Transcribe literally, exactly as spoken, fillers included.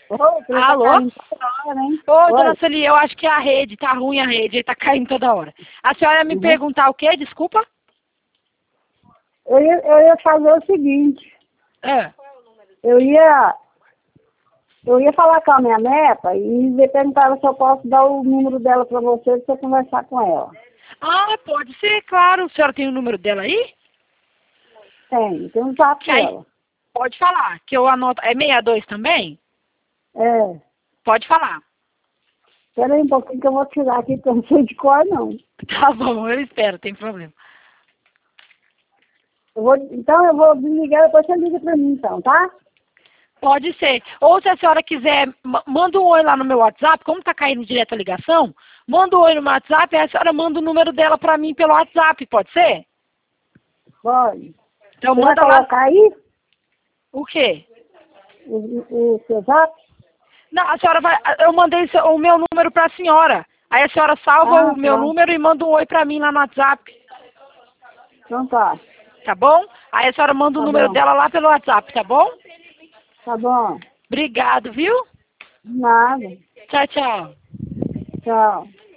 Oi, você Alô? tá caindo toda hora, hein? Ô, Oi. dona Sueli, eu acho que a rede, tá ruim a rede, ele tá caindo toda hora. A senhora ia me Uhum. perguntar o quê? Desculpa? Eu ia, eu ia fazer o seguinte, É. eu ia, eu ia falar com a minha neta e ver- perguntar se eu posso dar o número dela para você, para você conversar com ela. Ah, pode ser, claro. A senhora tem o número dela aí? Tem, tem um zap Que aí, dela. pode falar, que eu anoto. É sessenta e dois também? É, Pode falar. espera aí um pouquinho que eu vou tirar aqui, porque eu não sei de cor, não. Tá bom, eu espero, tem problema. Eu vou, então eu vou desligar, depois você liga para mim, então, tá? Pode ser. Ou se a senhora quiser, ma- manda um oi lá no meu WhatsApp, como tá caindo direto a ligação, manda um oi no meu WhatsApp e a senhora manda o número dela pra mim pelo WhatsApp, pode ser? Pode. Então Você vai manda lá. colocar aí O quê? o, o, o seu zap? Não, a senhora vai. Eu mandei seu- o meu número pra senhora. Aí a senhora salva Ah, o meu tá. número e manda um oi pra mim lá no WhatsApp. Então tá. Tá bom? Aí a senhora manda o Tá número bom. dela lá pelo WhatsApp, tá bom? Tá bom. Obrigado, viu? Nada. Tchau, tchau. Tchau.